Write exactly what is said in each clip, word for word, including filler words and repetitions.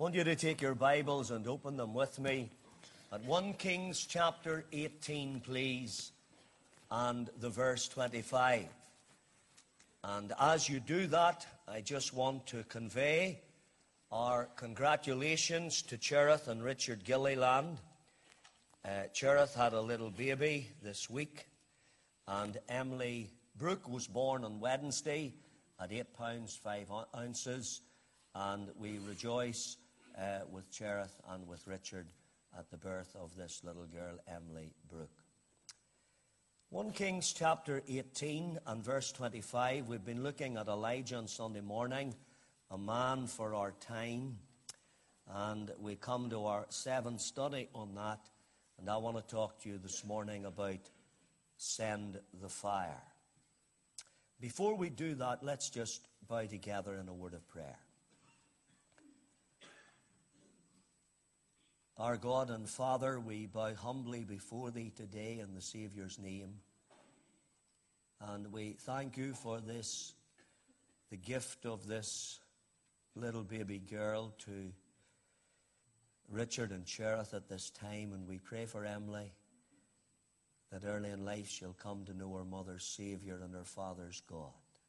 want you to take your Bibles and open them with me at First Kings chapter eighteen, please, and the verse twenty-five. And as you do that, I just want to convey our congratulations to Cherith and Richard Gilliland. Uh, Cherith had a little baby this week, and Emily Brooke was born on Wednesday at eight pounds five ounces, and we rejoice uh, with Cherith and with Richard at the birth of this little girl, Emily Brooke. First Kings chapter eighteen and verse twenty-five. We've been looking at Elijah on Sunday morning, a man for our time, and we come to our seventh study on that, and I want to talk to you this morning about send the fire. Before we do that, let's just bow together in a word of prayer. Our God and Father, we bow humbly before Thee today in the Saviour's name. And we thank You for this, the gift of this little baby girl to Richard and Cherith at this time. And we pray for Emily, that early in life she'll come to know her mother's Saviour and her father's God.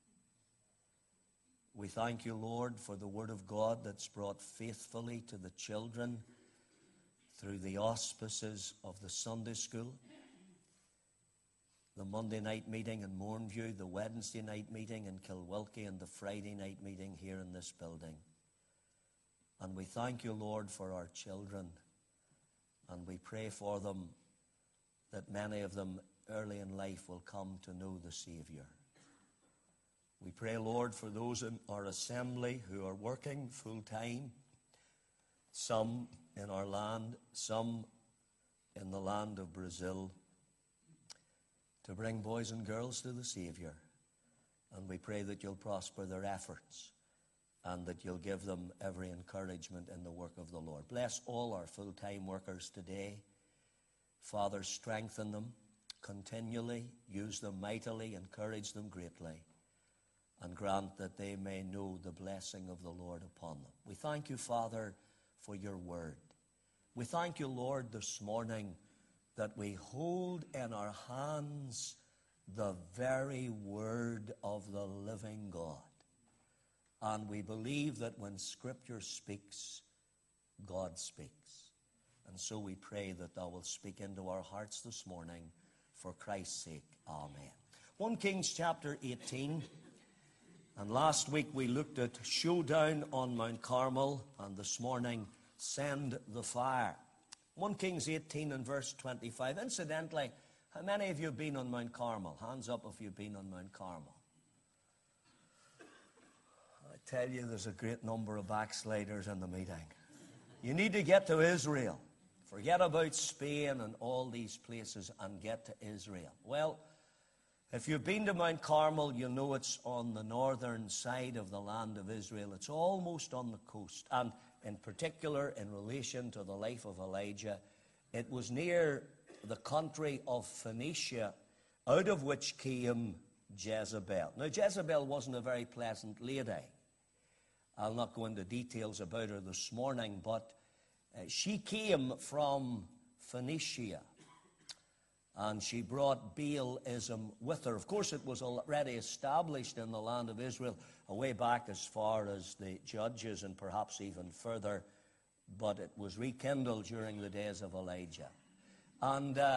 We thank You, Lord, for the Word of God that's brought faithfully to the children through the auspices of the Sunday school, the Monday night meeting in Mournview, the Wednesday night meeting in Kilwilkie, and the Friday night meeting here in this building. And we thank You, Lord, for our children, and we pray for them that many of them early in life will come to know the Saviour. We pray, Lord, for those in our assembly who are working full-time, some in our land, some in the land of Brazil, to bring boys and girls to the Saviour. And we pray that You'll prosper their efforts and that You'll give them every encouragement in the work of the Lord. Bless all our full-time workers today. Father, strengthen them continually, use them mightily, encourage them greatly, and grant that they may know the blessing of the Lord upon them. We thank You, Father, for Your word. We thank You, Lord, this morning that we hold in our hands the very word of the living God. And we believe that when Scripture speaks, God speaks. And so we pray that Thou wilt speak into our hearts this morning for Christ's sake. Amen. First Kings chapter eighteen. And last week we looked at showdown on Mount Carmel, and this morning, send the fire. First Kings eighteen and verse twenty-five. Incidentally, how many of you have been on Mount Carmel? Hands up if you've been on Mount Carmel. I tell you, there's a great number of backsliders in the meeting. You need to get to Israel. Forget about Spain and all these places and get to Israel. Well, if you've been to Mount Carmel, you know it's on the northern side of the land of Israel. It's almost on the coast. And in particular, in relation to the life of Elijah, it was near the country of Phoenicia, out of which came Jezebel. Now, Jezebel wasn't a very pleasant lady. I'll not go into details about her this morning, but uh, she came from Phoenicia. And she brought Baalism with her. Of course, it was already established in the land of Israel, way back as far as the Judges and perhaps even further. But it was rekindled during the days of Elijah. And uh,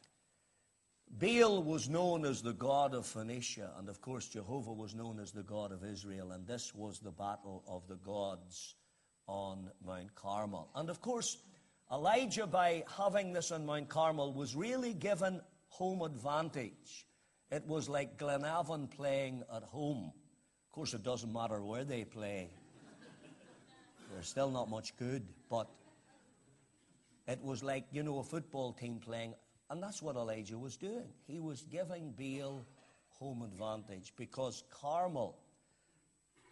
Baal was known as the god of Phoenicia. And of course, Jehovah was known as the God of Israel. And this was the battle of the gods on Mount Carmel. And of course, Elijah, by having this on Mount Carmel, was really given home advantage. It was like Glenavon playing at home. Of course, it doesn't matter where they play. They're still not much good. But it was like, you know, a football team playing. And that's what Elijah was doing. He was giving Baal home advantage because Carmel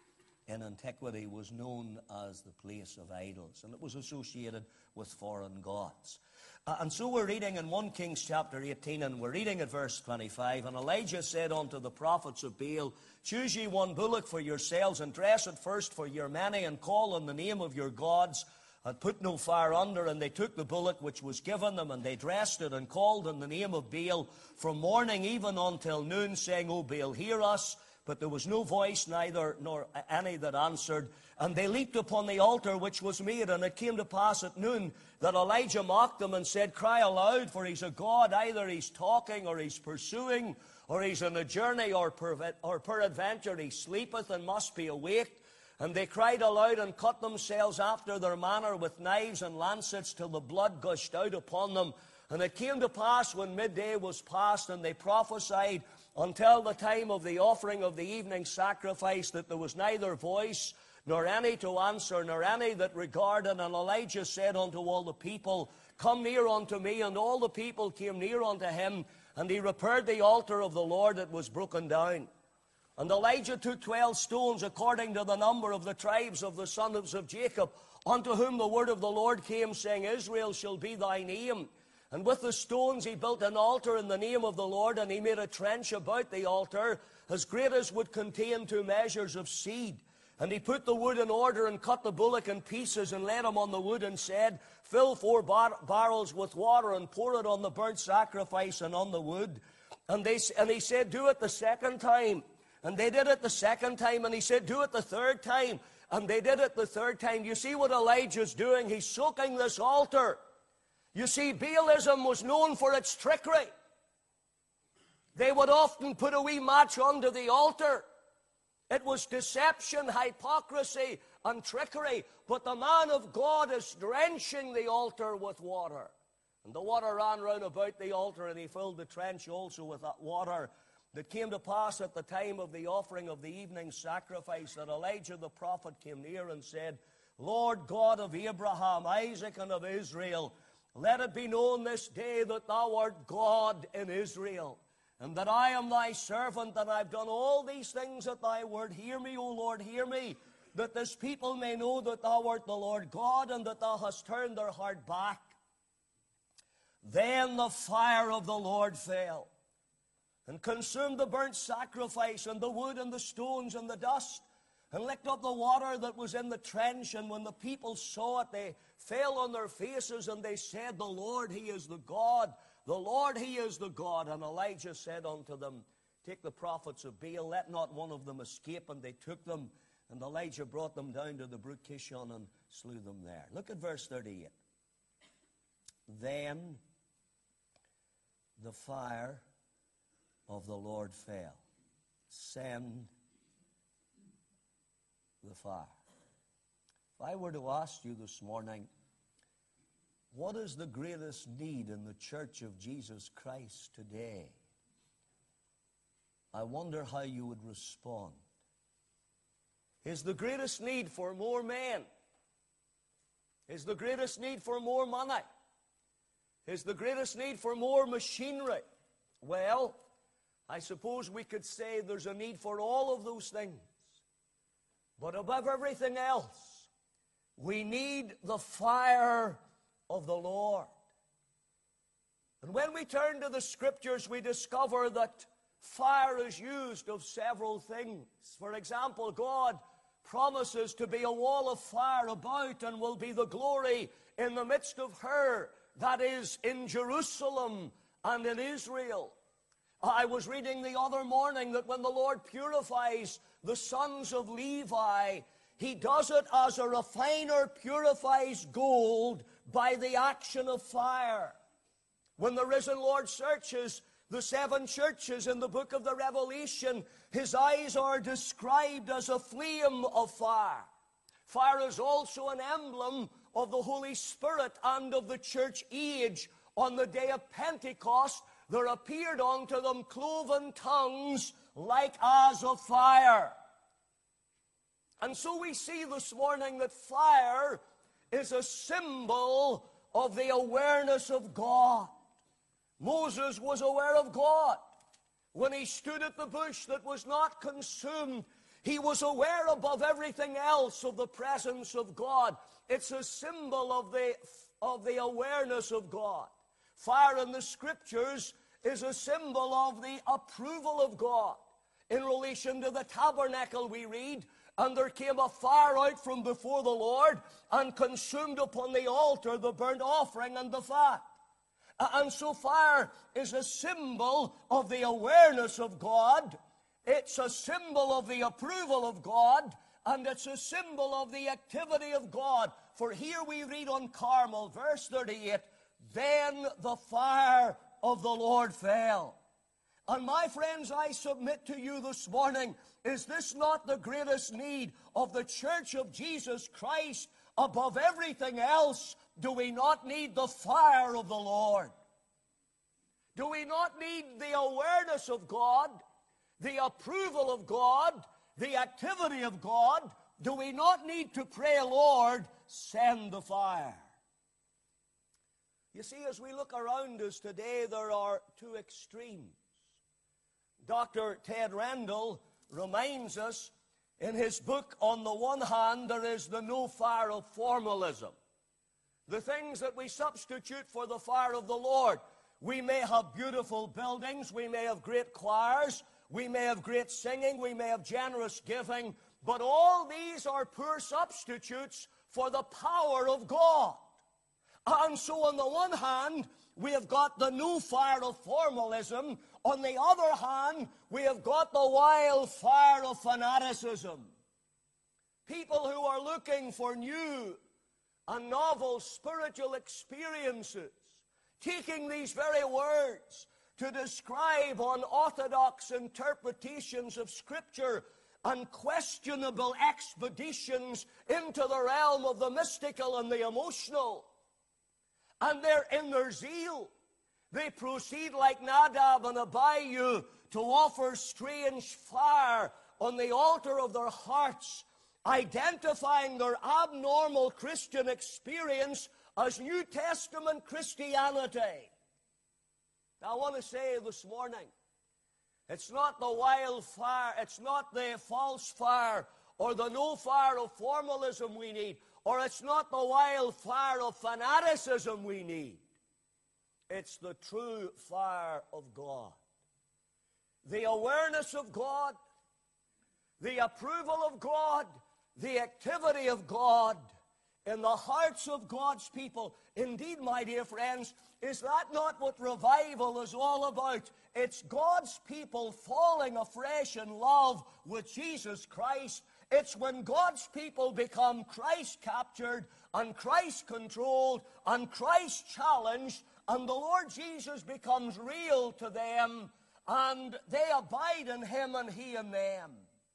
in antiquity was known as the place of idols, and it was associated with foreign gods. Uh, and so we're reading in First Kings chapter eighteen, and we're reading at verse twenty-five, and Elijah said unto the prophets of Baal, choose ye one bullock for yourselves, and dress it first for your many, and call on the name of your gods, and put no fire under. And they took the bullock which was given them, and they dressed it, and called on the name of Baal from morning even until noon, saying, O Baal, hear us. But there was no voice, neither nor any that answered. And they leaped upon the altar which was made. And it came to pass at noon that Elijah mocked them and said, cry aloud, for he's a god. Either he's talking, or he's pursuing, or he's on a journey, or, per, or peradventure he sleepeth and must be awaked. And they cried aloud and cut themselves after their manner with knives and lancets, till the blood gushed out upon them. And it came to pass when midday was past, and they prophesied until the time of the offering of the evening sacrifice, that there was neither voice, nor any to answer, nor any that regarded. And Elijah said unto all the people, come near unto me. And all the people came near unto him, and he repaired the altar of the Lord that was broken down. And Elijah took twelve stones, according to the number of the tribes of the sons of Jacob, unto whom the word of the Lord came, saying, Israel shall be thy name. And with the stones he built an altar in the name of the Lord, and he made a trench about the altar, as great as would contain two measures of seed. And he put the wood in order, and cut the bullock in pieces, and laid him on the wood, and said, fill four bar barrels with water, and pour it on the burnt sacrifice and on the wood. And, they, and he said, do it the second time. And they did it the second time. And he said, do it the third time. And they did it the third time. You see what Elijah's doing? He's soaking this altar. You see, Baalism was known for its trickery. They would often put a wee match onto the altar. It was deception, hypocrisy, and trickery. But the man of God is drenching the altar with water. And the water ran round about the altar, and he filled the trench also with that water. That came to pass at the time of the offering of the evening sacrifice, that Elijah the prophet came near and said, Lord God of Abraham, Isaac, and of Israel, let it be known this day that thou art God in Israel, and that I am thy servant, and I've done all these things at thy word. Hear me, O Lord, hear me, that this people may know that thou art the Lord God, and that thou hast turned their heart back. Then the fire of the Lord fell, and consumed the burnt sacrifice, and the wood, and the stones, and the dust, and licked up the water that was in the trench. And when the people saw it, they fell on their faces, and they said, the Lord, he is the God. The Lord, he is the God. And Elijah said unto them, take the prophets of Baal, let not one of them escape. And they took them, and Elijah brought them down to the brook Kishon and slew them there. Look at verse thirty-eight. Then the fire of the Lord fell. Send the fire. If I were to ask you this morning, what is the greatest need in the church of Jesus Christ today? I wonder how you would respond. Is the greatest need for more men? Is the greatest need for more money? Is the greatest need for more machinery? Well, I suppose we could say there's a need for all of those things. But above everything else, we need the fire of the Lord. And when we turn to the Scriptures, we discover that fire is used of several things. For example, God promises to be a wall of fire about, and will be the glory in the midst of her, that is, in Jerusalem and in Israel. I was reading the other morning that when the Lord purifies the sons of Levi, he does it as a refiner purifies gold by the action of fire. When the risen Lord searches the seven churches in the book of the Revelation, his eyes are described as a flame of fire. Fire is also an emblem of the Holy Spirit and of the church age. On the day of Pentecost, there appeared unto them cloven tongues like as of fire. And so we see this morning that fire is a symbol of the awareness of God. Moses was aware of God. When he stood at the bush that was not consumed, He was aware above everything else of the presence of God. It's a symbol of the, of the awareness of God. Fire in the Scriptures is a symbol of the approval of God. In relation to the tabernacle, we read, and there came a fire out from before the Lord and consumed upon the altar the burnt offering and the fat. And so fire is a symbol of the awareness of God. It's a symbol of the approval of God. And it's a symbol of the activity of God. For here we read on Carmel, verse thirty-eight, then the fire of the Lord fell. And my friends, I submit to you this morning, is this not the greatest need of the Church of Jesus Christ? Above everything else, do we not need the fire of the Lord? Do we not need the awareness of God, the approval of God, the activity of God? Do we not need to pray, Lord, send the fire? You see, as we look around us today, there are two extremes. Doctor Ted Rendell reminds us in his book, on the one hand, there is the no fire of formalism. The things that we substitute for the fire of the Lord. We may have beautiful buildings, we may have great choirs, we may have great singing, we may have generous giving, but all these are poor substitutes for the power of God. And so on the one hand, we have got the no fire of formalism. On the other hand, we have got the wild fire of fanaticism. People who are looking for new and novel spiritual experiences, taking these very words to describe unorthodox interpretations of Scripture and questionable expeditions into the realm of the mystical and the emotional. And they're in their zeal. They proceed like Nadab and Abihu to offer strange fire on the altar of their hearts, identifying their abnormal Christian experience as New Testament Christianity. Now, I want to say this morning, it's not the wild fire, it's not the false fire or the no fire of formalism we need, or it's not the wild fire of fanaticism we need. It's the true fire of God. The awareness of God, the approval of God, the activity of God in the hearts of God's people. Indeed, my dear friends, is that not what revival is all about? It's God's people falling afresh in love with Jesus Christ. It's when God's people become Christ-captured and Christ-controlled and Christ-challenged, and the Lord Jesus becomes real to them, and they abide in Him and He in them.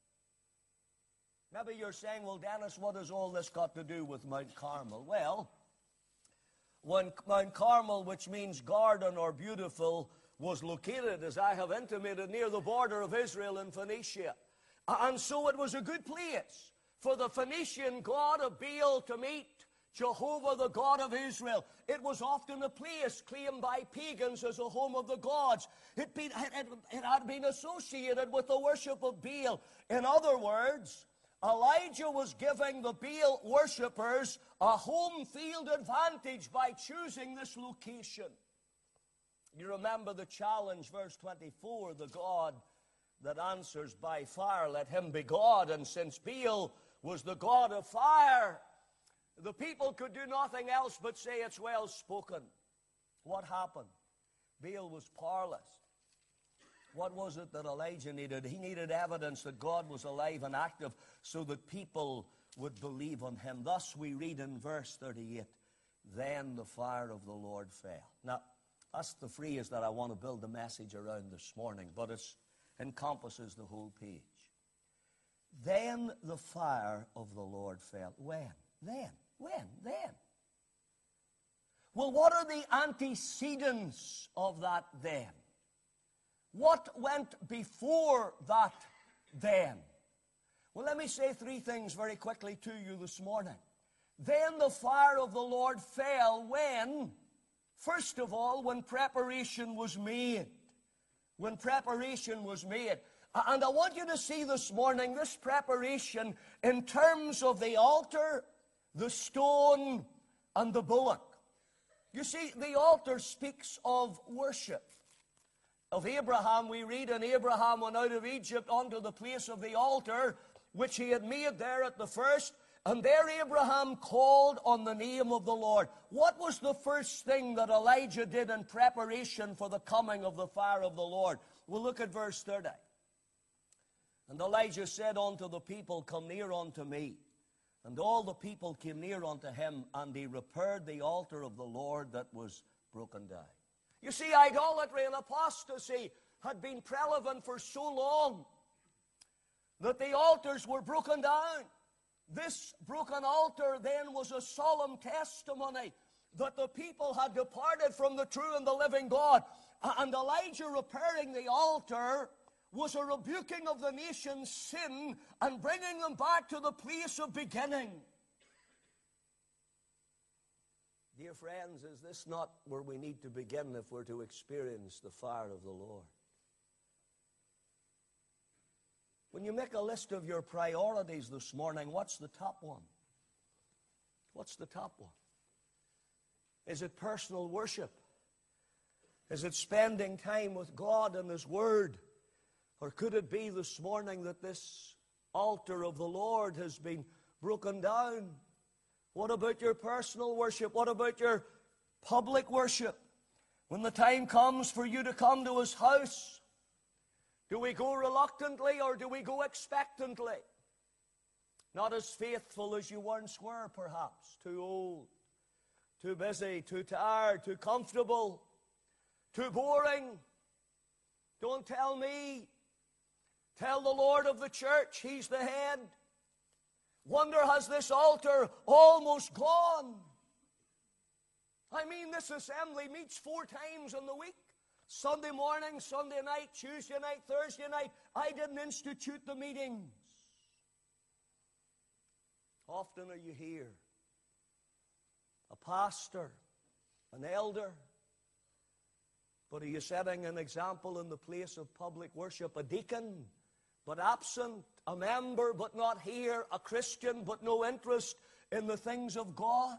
Maybe you're saying, well, Dennis, what has all this got to do with Mount Carmel? Well, when Mount Carmel, which means garden or beautiful, was located, as I have intimated, near the border of Israel and Phoenicia. And so it was a good place for the Phoenician god of Baal to meet Jehovah, the God of Israel. It was often a place claimed by pagans as a home of the gods. It, been, it, it had been associated with the worship of Baal. In other words, Elijah was giving the Baal worshippers a home field advantage by choosing this location. You remember the challenge, verse twenty-four, the God that answers by fire, let him be God. And since Baal was the god of fire, the people could do nothing else but say it's well spoken. What happened? Baal was powerless. What was it that Elijah needed? He needed evidence that God was alive and active so that people would believe on him. Thus we read in verse thirty-eight, then the fire of the Lord fell. Now, that's the phrase that I want to build the message around this morning, but it encompasses the whole page. Then the fire of the Lord fell. When? Then. When? Then. Well, what are the antecedents of that then? What went before that then? Well, let me say three things very quickly to you this morning. Then the fire of the Lord fell when, first of all, when preparation was made. When preparation was made. And I want you to see this morning this preparation in terms of the altar, the stone, and the bullock. You see, the altar speaks of worship. Of Abraham, we read, and Abraham went out of Egypt unto the place of the altar, which he had made there at the first. And there Abraham called on the name of the Lord. What was the first thing that Elijah did in preparation for the coming of the fire of the Lord? We'll look at verse thirty. And Elijah said unto the people, Come near unto me. And all the people came near unto him, and he repaired the altar of the Lord that was broken down. You see, idolatry and apostasy had been prevalent for so long that the altars were broken down. This broken altar then was a solemn testimony that the people had departed from the true and the living God. And Elijah repairing the altar was a rebuking of the nation's sin and bringing them back to the place of beginning. Dear friends, is this not where we need to begin if we're to experience the fire of the Lord? When you make a list of your priorities this morning, what's the top one? What's the top one? Is it personal worship? Is it spending time with God and His Word? Or could it be this morning that this altar of the Lord has been broken down? What about your personal worship? What about your public worship? When the time comes for you to come to His house, do we go reluctantly or do we go expectantly? Not as faithful as you once were, perhaps. Too old, too busy, too tired, too comfortable, too boring. Don't tell me. Tell the Lord of the church, He's the head. Wonder, has this altar almost gone? I mean, this assembly meets four times in the week. Sunday morning, Sunday night, Tuesday night, Thursday night. I didn't institute the meetings. Often are you here? A pastor, an elder. But are you setting an example in the place of public worship? A deacon, but absent. A member, but not here. A Christian, but no interest in the things of God.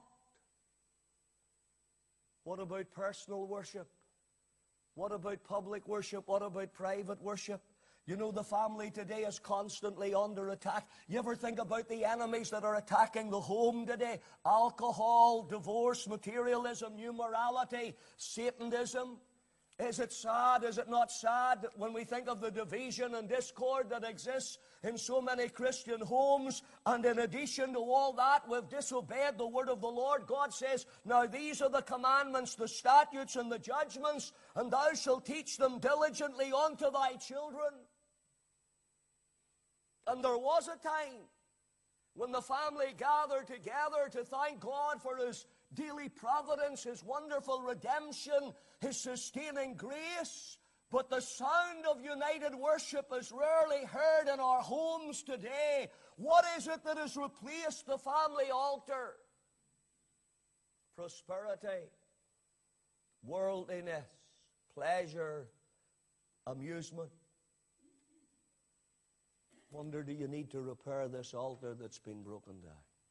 What about personal worship? What about public worship? What about private worship? You know, the family today is constantly under attack. You ever think about the enemies that are attacking the home today? Alcohol, divorce, materialism, immorality, Satanism. Is it sad? Is it not sad when we think of the division and discord that exists in so many Christian homes? And in addition to all that, we've disobeyed the word of the Lord. God says, now these are the commandments, the statutes, and the judgments, and thou shalt teach them diligently unto thy children. And there was a time when the family gathered together to thank God for His daily providence, His wonderful redemption, His sustaining grace. But the sound of united worship is rarely heard in our homes today. What is it that has replaced the family altar? Prosperity, worldliness, pleasure, amusement. Wonder, do you need to repair this altar that's been broken down?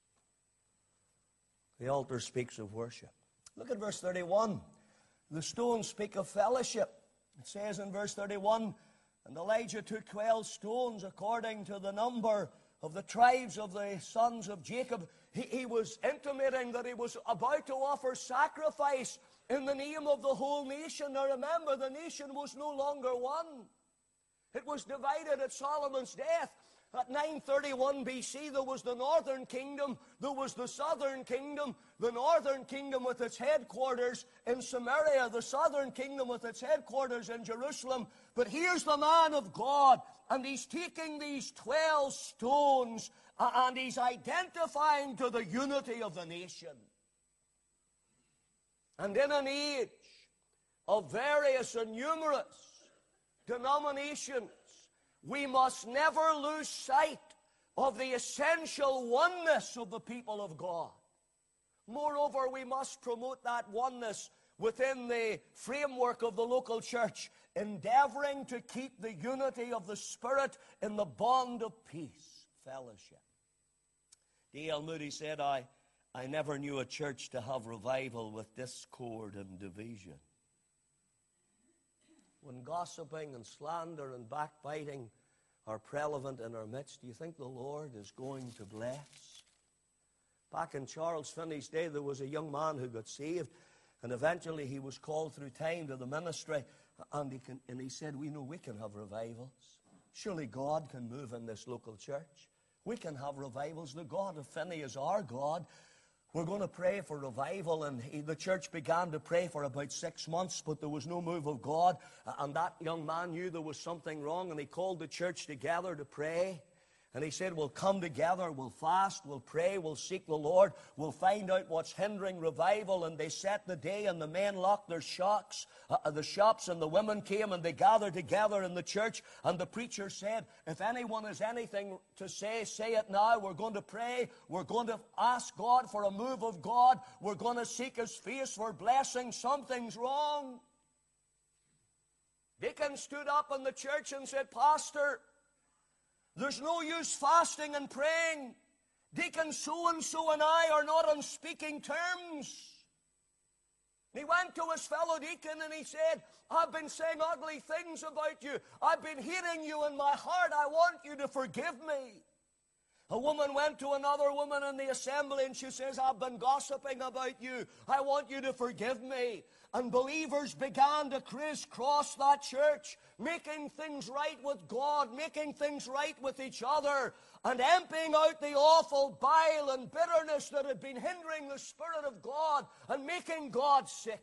The altar speaks of worship. Look at verse thirty-one. The stones speak of fellowship. It says in verse thirty-one, and Elijah took twelve stones according to the number of the tribes of the sons of Jacob. He, he was intimating that he was about to offer sacrifice in the name of the whole nation. Now remember, the nation was no longer one. It was divided at Solomon's death. At nine thirty-one B C, there was the northern kingdom, there was the southern kingdom, the northern kingdom with its headquarters in Samaria, the southern kingdom with its headquarters in Jerusalem. But here's the man of God, and he's taking these twelve stones, and he's identifying to the unity of the nation. And in an age of various and numerous denominations, we must never lose sight of the essential oneness of the people of God. Moreover, we must promote that oneness within the framework of the local church endeavoring to keep the unity of the Spirit in the bond of peace, fellowship. D L Moody said, I, I never knew a church to have revival with discord and division. When gossiping and slander and backbiting are prevalent in our midst, do you think the Lord is going to bless? Back in Charles Finney's day, there was a young man who got saved, and eventually he was called through time to the ministry, and he, can, and he said, we know we can have revivals. Surely God can move in this local church. We can have revivals. The God of Finney is our God. We're going to pray for revival. And he, the church began to pray for about six months, but there was no move of God. And that young man knew there was something wrong, and he called the church together to pray. And he said, we'll come together, we'll fast, we'll pray, we'll seek the Lord, we'll find out what's hindering revival. And they set the day, and the men locked their shops, uh, the shops, and the women came, and they gathered together in the church. And the preacher said, if anyone has anything to say, say it now. We're going to pray. We're going to ask God for a move of God. We're going to seek His face for blessing. Something's wrong. Deacon stood up in the church and said, Pastor, there's no use fasting and praying. Deacon so-and-so and I are not on speaking terms. And he went to his fellow deacon and he said, I've been saying ugly things about you. I've been hating you in my heart. I want you to forgive me. A woman went to another woman in the assembly and she says, I've been gossiping about you. I want you to forgive me. And believers began to crisscross that church, making things right with God, making things right with each other, and emptying out the awful bile and bitterness that had been hindering the Spirit of God and making God sick.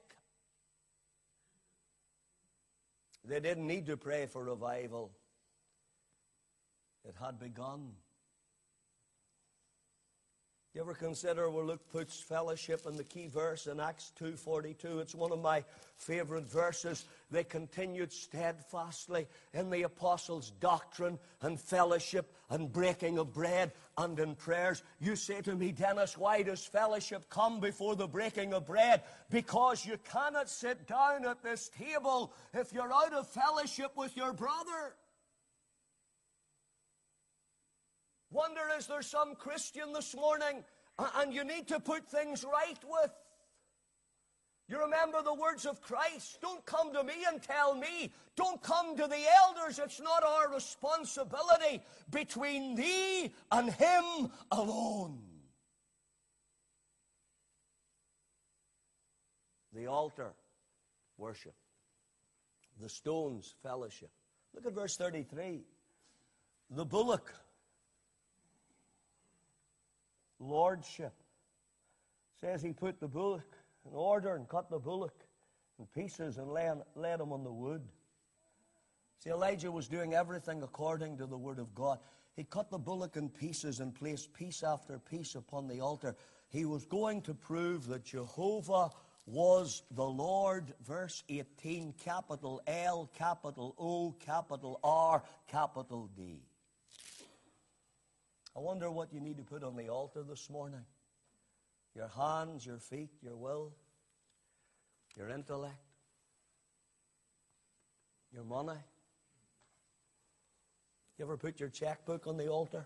They didn't need to pray for revival. It had begun. You ever consider where Luke puts fellowship in the key verse in Acts two forty-two? It's one of my favorite verses. They continued steadfastly in the apostles' doctrine and fellowship and breaking of bread and in prayers. You say to me, Dennis, why does fellowship come before the breaking of bread? Because you cannot sit down at this table if you're out of fellowship with your brother. Wonder, is there some Christian this morning and you need to put things right with? You remember the words of Christ, don't come to me and tell me. Don't come to the elders. It's not our responsibility. Between thee and him alone. The altar, worship. The stones, fellowship. Look at verse thirty-three. The bullock, lordship. Says he put the bullock in order and cut the bullock in pieces and lay, laid him on the wood. See, Elijah was doing everything according to the word of God. He cut the bullock in pieces and placed piece after piece upon the altar. He was going to prove that Jehovah was the Lord. Verse eighteen, capital L, capital O, capital R, capital D. I wonder what you need to put on the altar this morning. Your hands, your feet, your will, your intellect, your money. You ever put your checkbook on the altar?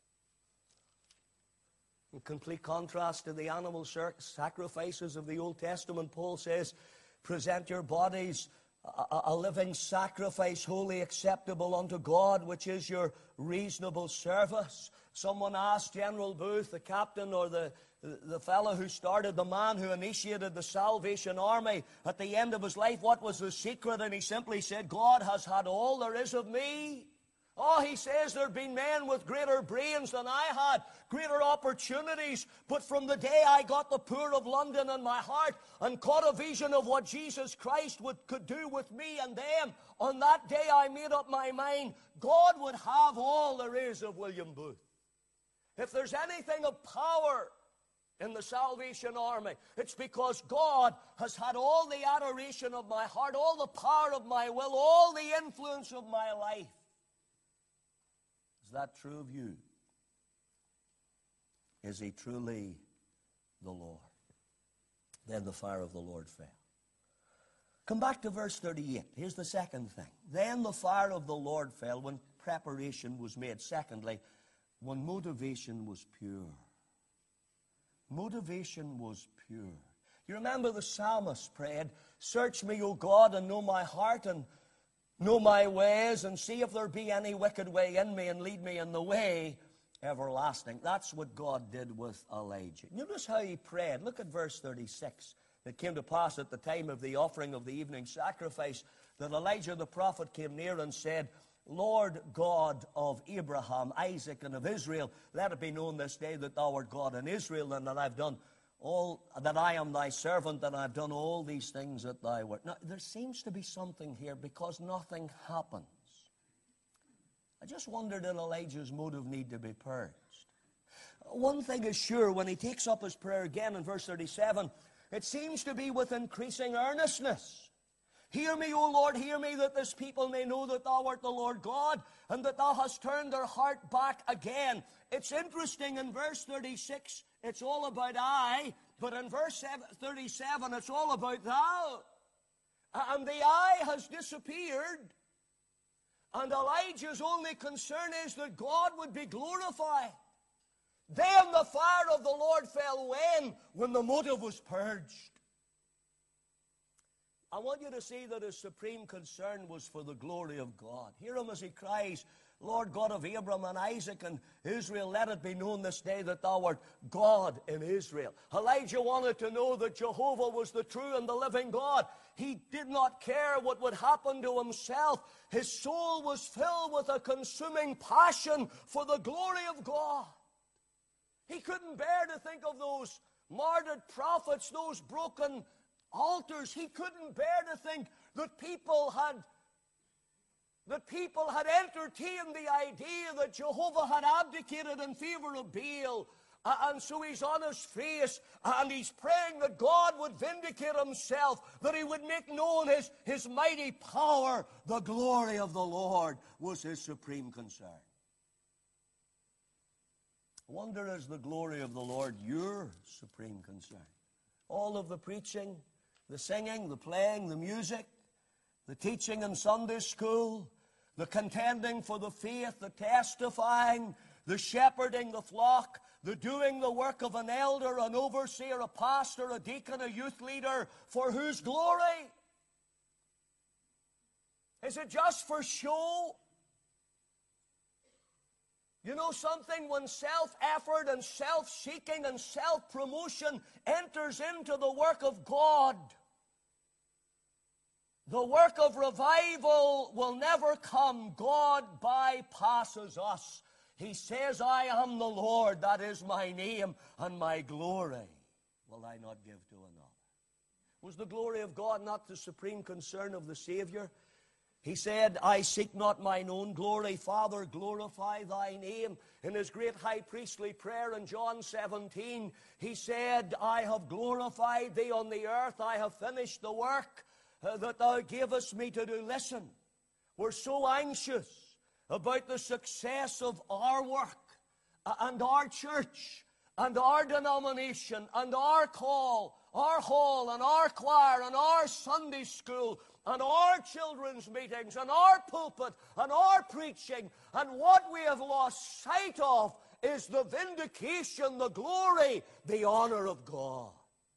In complete contrast to the animal sacrifices of the Old Testament, Paul says, present your bodies a, a living sacrifice, wholly acceptable unto God, which is your reasonable service. Someone asked General Booth, the captain or the, the, the fellow who started, the man who initiated the Salvation Army, at the end of his life, what was the secret? And he simply said, God has had all there is of me. Oh, he says there have been men with greater brains than I had, greater opportunities. But from the day I got the Poor of London in my heart and caught a vision of what Jesus Christ would, could do with me and them, on that day I made up my mind, God would have all there is of William Booth. If there's anything of power in the Salvation Army, it's because God has had all the adoration of my heart, all the power of my will, all the influence of my life. Is that true of you? Is he truly the Lord? Then the fire of the Lord fell. Come back to verse thirty-eight. Here's the second thing. Then the fire of the Lord fell when preparation was made. Secondly, when motivation was pure. Motivation was pure. You remember the psalmist prayed, search me, O God, and know my heart, and know my ways, and see if there be any wicked way in me, and lead me in the way everlasting. That's what God did with Elijah. Notice how he prayed. Look at verse thirty-six. It came to pass at the time of the offering of the evening sacrifice that Elijah the prophet came near and said, Lord God of Abraham, Isaac, and of Israel, let it be known this day that thou art God in Israel, and that I've done all, that I am thy servant, and I've done all these things that thou wert. Now, there seems to be something here because nothing happens. I just wondered, did Elijah's motive need to be purged? One thing is sure, when he takes up his prayer again in verse thirty-seven, it seems to be with increasing earnestness. Hear me, O Lord, hear me, that this people may know that thou art the Lord God, and that thou hast turned their heart back again. It's interesting, in verse thirty-six, it's all about I, but in verse thirty-seven, it's all about thou. And the I has disappeared, and Elijah's only concern is that God would be glorified. Then the fire of the Lord fell when? When the motive was purged. I want you to see that his supreme concern was for the glory of God. Hear him as he cries, Lord God of Abraham and Isaac and Israel, let it be known this day that thou art God in Israel. Elijah wanted to know that Jehovah was the true and the living God. He did not care what would happen to himself. His soul was filled with a consuming passion for the glory of God. He couldn't bear to think of those martyred prophets, those broken altars. He couldn't bear to think that people had that people had entertained the idea that Jehovah had abdicated in favor of Baal. Uh, and so he's on his face and he's praying that God would vindicate himself, that he would make known his, his mighty power. The glory of the Lord was his supreme concern. I wonder, is the glory of the Lord your supreme concern? All of the preaching, the singing, the playing, the music, the teaching in Sunday school, the contending for the faith, the testifying, the shepherding the flock, the doing the work of an elder, an overseer, a pastor, a deacon, a youth leader, for whose glory? Is it just for show? You know something? When self-effort and self-seeking and self-promotion enters into the work of God, the work of revival will never come. God bypasses us. He says, I am the Lord, that is my name, and my glory will I not give to another. Was the glory of God not the supreme concern of the Savior? He said, I seek not mine own glory. Father, glorify thy name. In his great high priestly prayer in John seventeen, he said, I have glorified thee on the earth. I have finished the work uh, that thou gavest me to do. Listen, we're so anxious about the success of our work uh, and our church and our denomination and our call, our hall and our choir and our Sunday school and our children's meetings and our pulpit and our preaching. And what we have lost sight of is the vindication, the glory, the honor of God.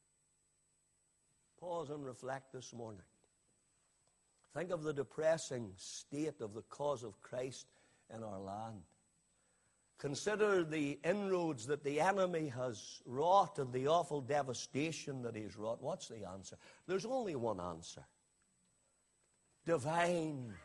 Pause and reflect this morning. Think of the depressing state of the cause of Christ in our land. Consider the inroads that the enemy has wrought and the awful devastation that he's wrought. What's the answer? There's only one answer. Divine,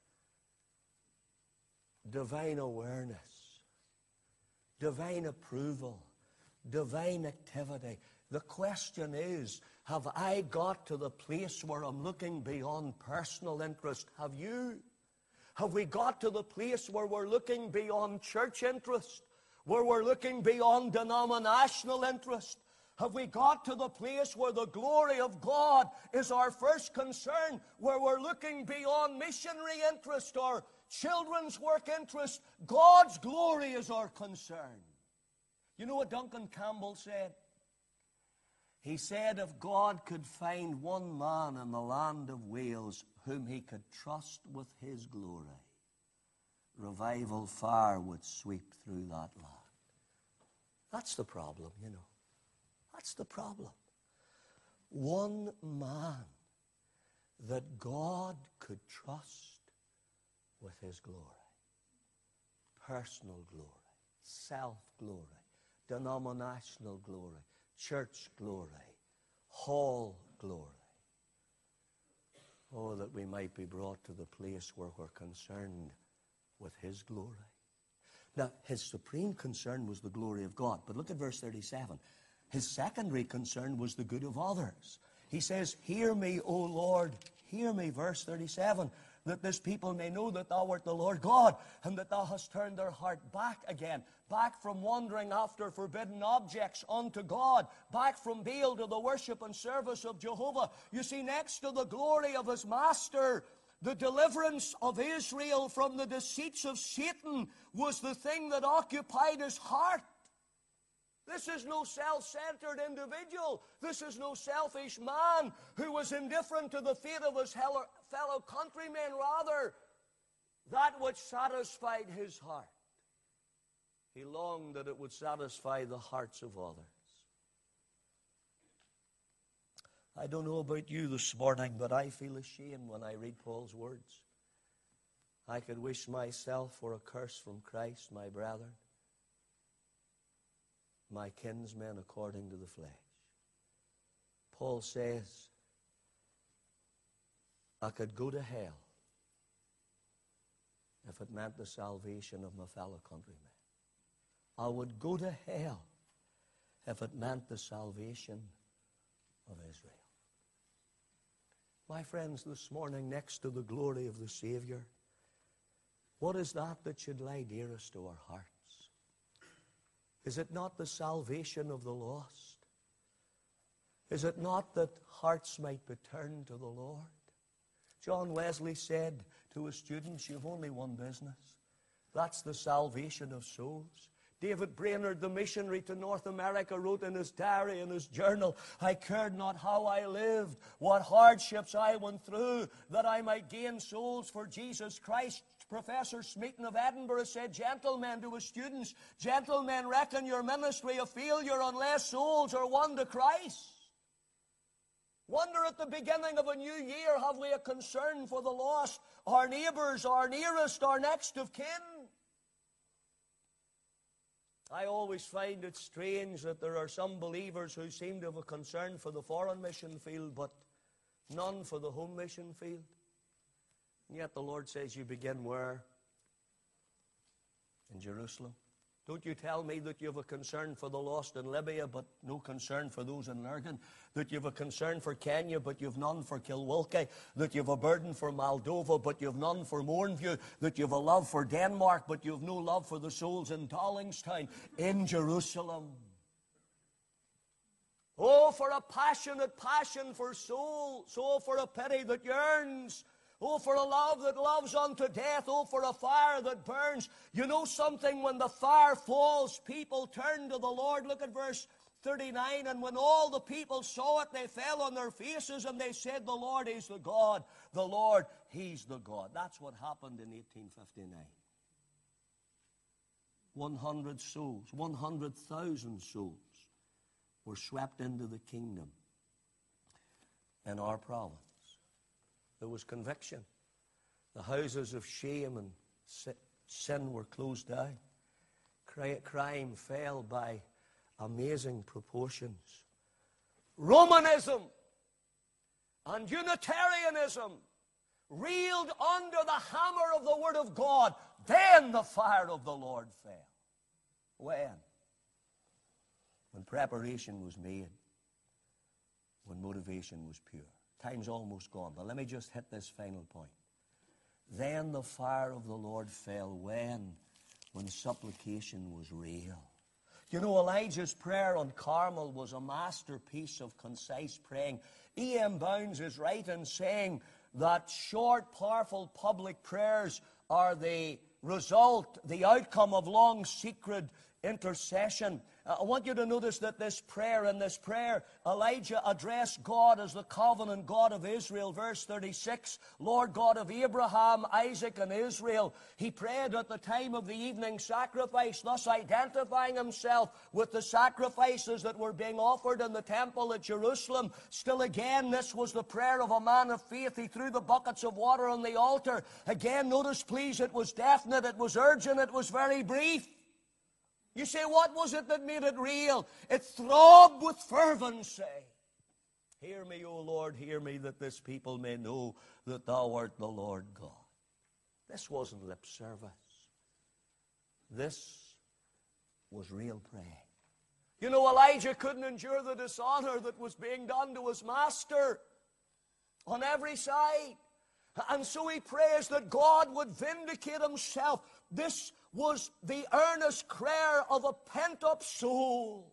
divine awareness, divine approval, divine activity. The question is, have I got to the place where I'm looking beyond personal interest? Have you? Have we got to the place where we're looking beyond church interest, where we're looking beyond denominational interest? Have we got to the place where the glory of God is our first concern, where we're looking beyond missionary interest or children's work interest? God's glory is our concern. You know what Duncan Campbell said? He said if God could find one man in the land of Wales whom he could trust with his glory, revival fire would sweep through that land. That's the problem, you know. That's the problem. One man that God could trust with his glory. Personal glory, self-glory, denominational glory, church glory, hall glory. Oh, that we might be brought to the place where we're concerned with his glory. Now, his supreme concern was the glory of God. But look at verse thirty-seven. His secondary concern was the good of others. He says, hear me, O Lord, hear me, verse thirty-seven, that this people may know that thou art the Lord God, and that thou hast turned their heart back again, back from wandering after forbidden objects unto God, back from Baal to the worship and service of Jehovah. You see, next to the glory of his master, the deliverance of Israel from the deceits of Satan was the thing that occupied his heart. This is no self-centered individual. This is no selfish man who was indifferent to the fate of his fellow countrymen. Rather, that which satisfied his heart, he longed that it would satisfy the hearts of others. I don't know about you this morning, but I feel ashamed when I read Paul's words. I could wish myself for a curse from Christ, my brethren, my kinsmen according to the flesh. Paul says, I could go to hell if it meant the salvation of my fellow countrymen. I would go to hell if it meant the salvation of Israel. My friends, this morning, next to the glory of the Savior, what is that that should lie dearest to our hearts? Is it not the salvation of the lost? Is it not that hearts might be turned to the Lord? John Wesley said to his students, you've only one business. That's the salvation of souls. David Brainerd, the missionary to North America, wrote in his diary, in his journal, I cared not how I lived, what hardships I went through, that I might gain souls for Jesus Christ. Professor Smeaton of Edinburgh said, gentlemen, to his students, gentlemen, reckon your ministry a failure unless souls are won to Christ. Wonder at the beginning of a new year, have we a concern for the lost, our neighbors, our nearest, our next of kin? I always find it strange that there are some believers who seem to have a concern for the foreign mission field, but none for the home mission field. And yet the Lord says you begin where? In Jerusalem. Don't you tell me that you have a concern for the lost in Libya, but no concern for those in Lurgan. That you have a concern for Kenya, but you have none for Kilwilkie. That you have a burden for Moldova, but you have none for Mournview. That you have a love for Denmark, but you have no love for the souls in Dollingstown, in Jerusalem. Oh, for a passionate passion for souls. Oh, for a pity that yearns. Oh, for a love that loves unto death. Oh, for a fire that burns. You know something? When the fire falls, people turn to the Lord. Look at verse thirty-nine. And when all the people saw it, they fell on their faces and they said, the Lord is the God. The Lord, He's the God. That's what happened in eighteen fifty-nine. one hundred souls, one hundred thousand souls were swept into the kingdom in our province. There was conviction. The houses of shame and sin were closed down. Crime fell by amazing proportions. Romanism and Unitarianism reeled under the hammer of the Word of God. Then the fire of the Lord fell. When? When preparation was made. When motivation was pure. Time's almost gone, but let me just hit this final point. Then the fire of the Lord fell when? When supplication was real. You know, Elijah's prayer on Carmel was a masterpiece of concise praying. E M Bounds is right in saying that short, powerful public prayers are the result, the outcome of long, secret intercession. Uh, I want you to notice that this prayer, in this prayer, Elijah addressed God as the covenant God of Israel. Verse thirty-six, Lord God of Abraham, Isaac, and Israel. He prayed at the time of the evening sacrifice, thus identifying himself with the sacrifices that were being offered in the temple at Jerusalem. Still again, this was the prayer of a man of faith. He threw the buckets of water on the altar. Again, notice please, it was definite, it was urgent, it was very brief. You say, what was it that made it real? It throbbed with fervency. Hear me, O Lord, hear me, that this people may know that thou art the Lord God. This wasn't lip service. This was real praying. You know, Elijah couldn't endure the dishonor that was being done to his master on every side. And so he prays that God would vindicate himself. This was the earnest prayer of a pent-up soul.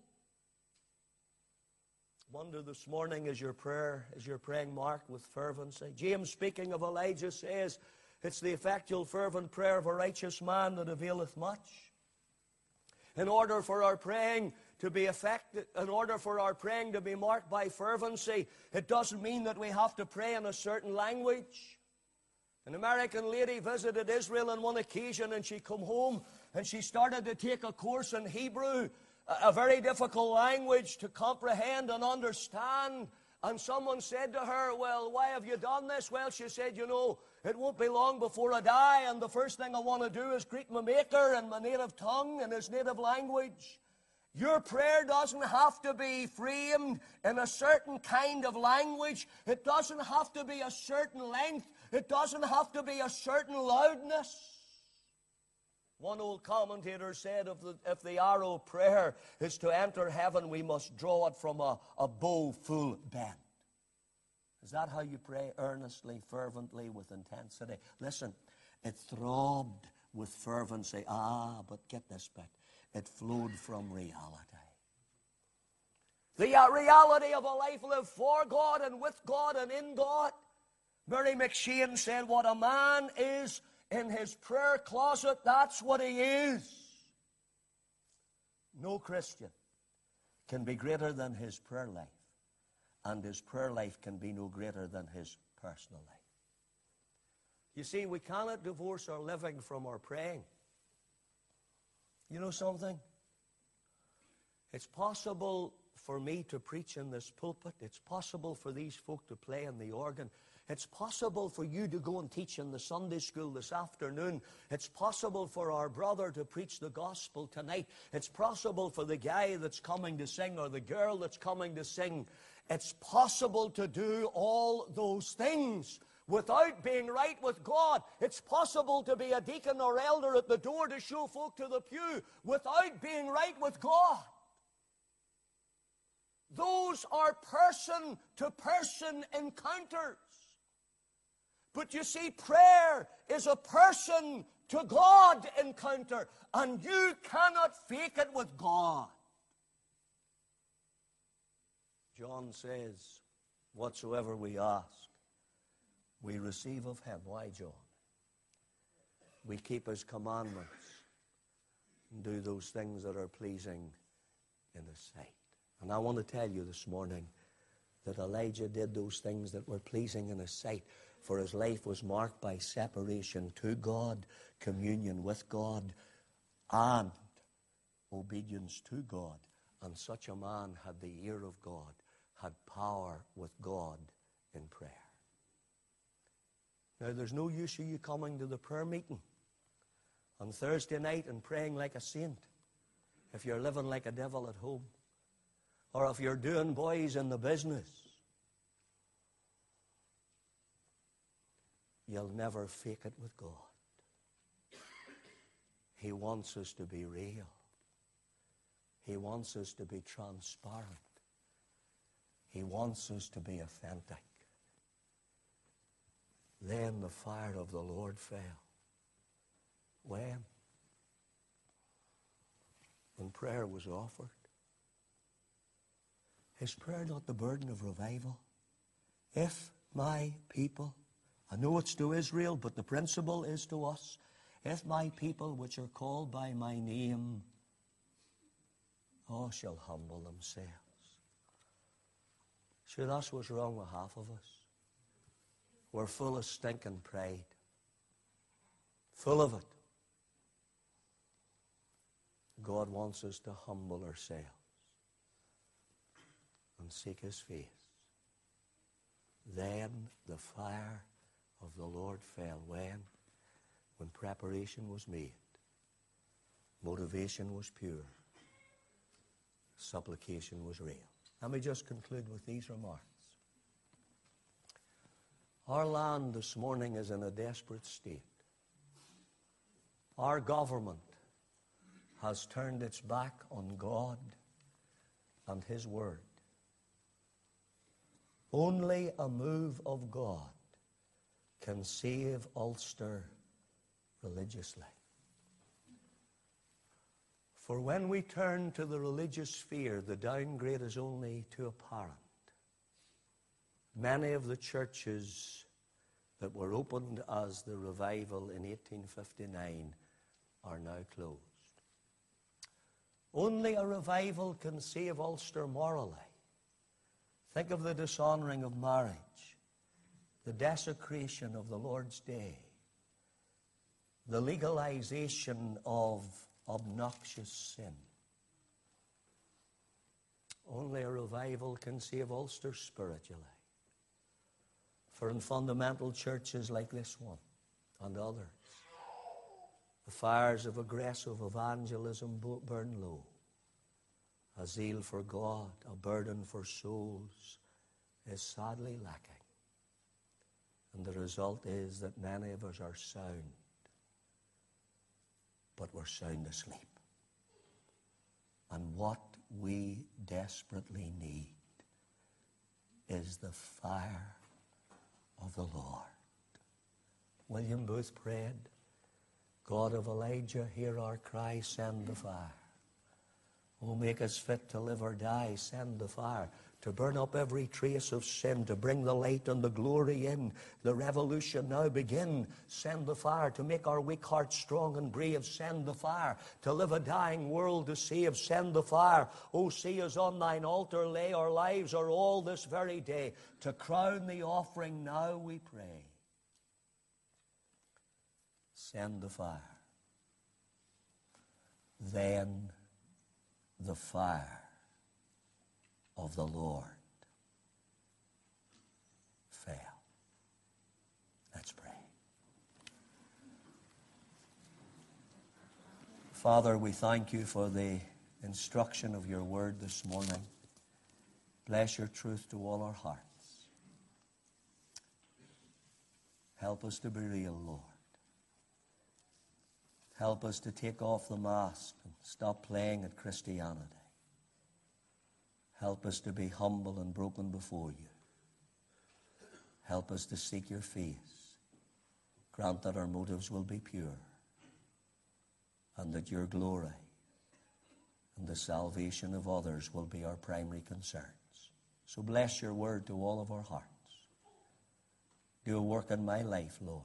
I wonder this morning, is your prayer, is your praying marked with fervency? James, speaking of Elijah, says, it's the effectual fervent prayer of a righteous man that availeth much. In order for our praying to be effective, in order for our praying to be marked by fervency, it doesn't mean that we have to pray in a certain language. An American lady visited Israel on one occasion, and she came home and she started to take a course in Hebrew, a very difficult language to comprehend and understand. And someone said to her, well, why have you done this? Well, she said, you know, it won't be long before I die, and the first thing I want to do is greet my Maker in my native tongue, in his native language. Your prayer doesn't have to be framed in a certain kind of language. It doesn't have to be a certain length. It doesn't have to be a certain loudness. One old commentator said, if the, if the arrow prayer is to enter heaven, we must draw it from a, a bow full bent. Is that how you pray? Earnestly, fervently, with intensity? Listen, it throbbed with fervency. Ah, but get this bit. It flowed from reality. The uh, reality of a life lived for God and with God and in God. Mary McShane said, what a man is in his prayer closet, that's what he is. No Christian can be greater than his prayer life, and his prayer life can be no greater than his personal life. You see, we cannot divorce our living from our praying. You know something? It's possible for me to preach in this pulpit. It's possible for these folk to play on the organ. It's possible for you to go and teach in the Sunday school this afternoon. It's possible for our brother to preach the gospel tonight. It's possible for the guy that's coming to sing or the girl that's coming to sing. It's possible to do all those things without being right with God. It's possible to be a deacon or elder at the door to show folk to the pew without being right with God. Those are person-to-person encounters. But you see, prayer is a person-to-God encounter, and you cannot fake it with God. John says, whatsoever we ask, we receive of him. Why, John? We keep his commandments and do those things that are pleasing in his sight. And I want to tell you this morning that Elijah did those things that were pleasing in his sight, for his life was marked by separation to God, communion with God, and obedience to God. And such a man had the ear of God, had power with God in prayer. Now, there's no use of you coming to the prayer meeting on Thursday night and praying like a saint if you're living like a devil at home, or if you're doing boys in the business. You'll never fake it with God. He wants us to be real. He wants us to be transparent. He wants us to be authentic. Then the fire of the Lord fell. When? When prayer was offered. Is prayer not the burden of revival? If my people, I know it's to Israel, but the principle is to us. If my people, which are called by my name, all shall humble themselves. Sure, that's what's wrong with half of us. We're full of stinking pride. Full of it. God wants us to humble ourselves and seek His face. Then the fire of the Lord fell. When? When preparation was made. Motivation was pure. Supplication was real. Let me just conclude with these remarks. Our land this morning is in a desperate state. Our government has turned its back on God and His Word. Only a move of God can save Ulster religiously. For when we turn to the religious sphere, the downgrade is only too apparent. Many of the churches that were opened as the revival in eighteen fifty-nine are now closed. Only a revival can save Ulster morally. Think of the dishonoring of marriage, the desecration of the Lord's Day, the legalization of obnoxious sin. Only a revival can save Ulster spiritually. For in fundamental churches like this one and others, the fires of aggressive evangelism burn low. A zeal for God, a burden for souls is sadly lacking. And the result is that many of us are sound, but we're sound asleep. And what we desperately need is the fire of the Lord. William Booth prayed, God of Elijah, hear our cry, send the fire. Oh, make us fit to live or die, send the fire, to burn up every trace of sin, to bring the light and the glory in. The revolution now begin. Send the fire to make our weak hearts strong and brave. Send the fire to live a dying world to save. Send the fire. Oh, see us on thine altar lay our lives, or all this very day. To crown the offering now we pray. Send the fire. Then the fire of the Lord fell. Let's pray. Father, we thank you for the instruction of your word this morning. Bless your truth to all our hearts. Help us to be real, Lord. Help us to take off the mask and stop playing at Christianity. Help us to be humble and broken before you. Help us to seek your face. Grant that our motives will be pure, and that your glory and the salvation of others will be our primary concerns. So bless your word to all of our hearts. Do a work in my life, Lord.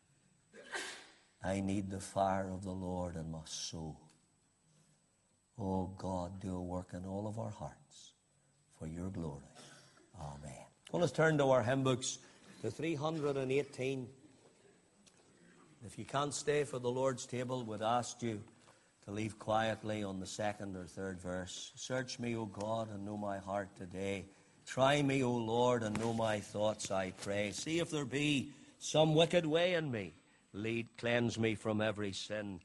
I need the fire of the Lord in my soul. Oh God, do a work in all of our hearts for your glory. Amen. Well, let's turn to our hymn books, to three hundred eighteen. If you can't stay for the Lord's table, we'd ask you to leave quietly on the second or third verse. Search me, O God, and know my heart today. Try me, O Lord, and know my thoughts, I pray. See if there be some wicked way in me. Lead, cleanse me from every sin.